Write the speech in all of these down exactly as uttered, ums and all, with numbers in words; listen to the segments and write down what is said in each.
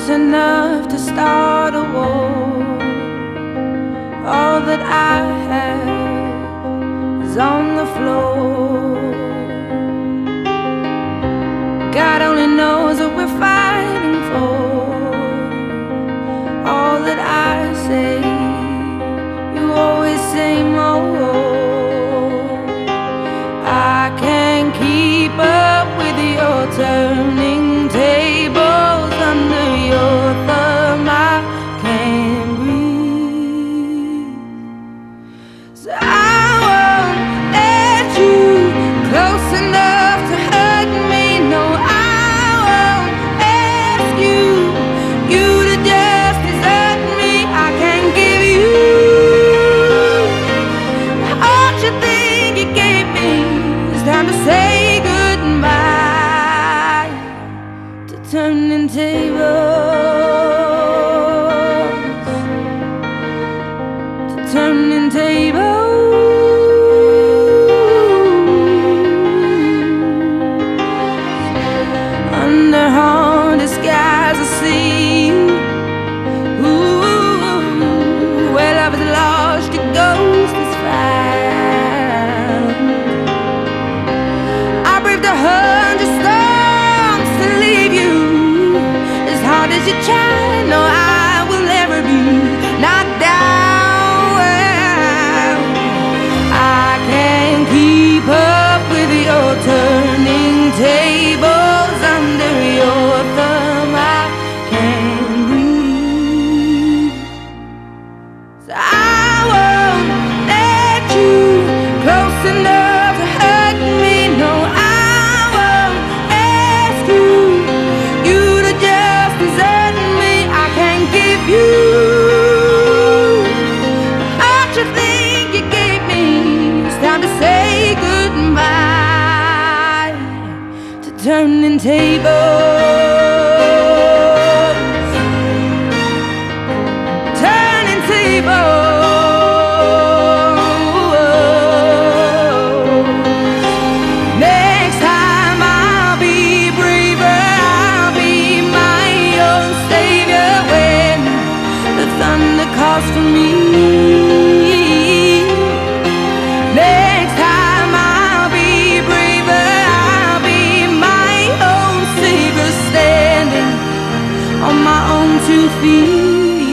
enough to start a war. All that I have is on the floor. God only knows what we're fighting for. All that I say, you always say more. I can't keep up with your turning tables under your thumb. I can't breathe, so I won't let you close enough to hurt me. No, I won't ask you, you to just desert me. I can't give you all you think you gave me. It's time to say goodbye to turning tables, to turning tables. Under haunted skies I see you. Ooh, where love is lost, your ghost is found. I braved a hundred storms to leave you. As hard as you try, no, I will never be knocked down. I can't keep up with your turning tables under your thumb. I can't breathe, so I won't let you close enough to hurt me. No, I won't ask you, you to just desert me. I can't give you all you think you gave me. It's time to say goodbye to turning tables, turning tables. Next time I'll be braver, I'll be my own savior when the thunder calls for me. Next time I'll be braver, I'll be my own savior, standing on my own two feet.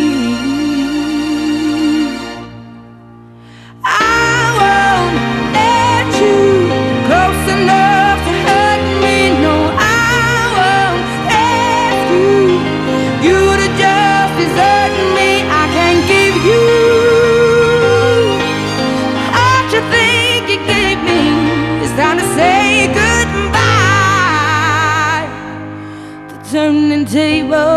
I won't let you close enough to hurt me. No, I won't ask you, you to just desert me. I can't give you all you think you gave me. It's time to say goodbye to turning tables.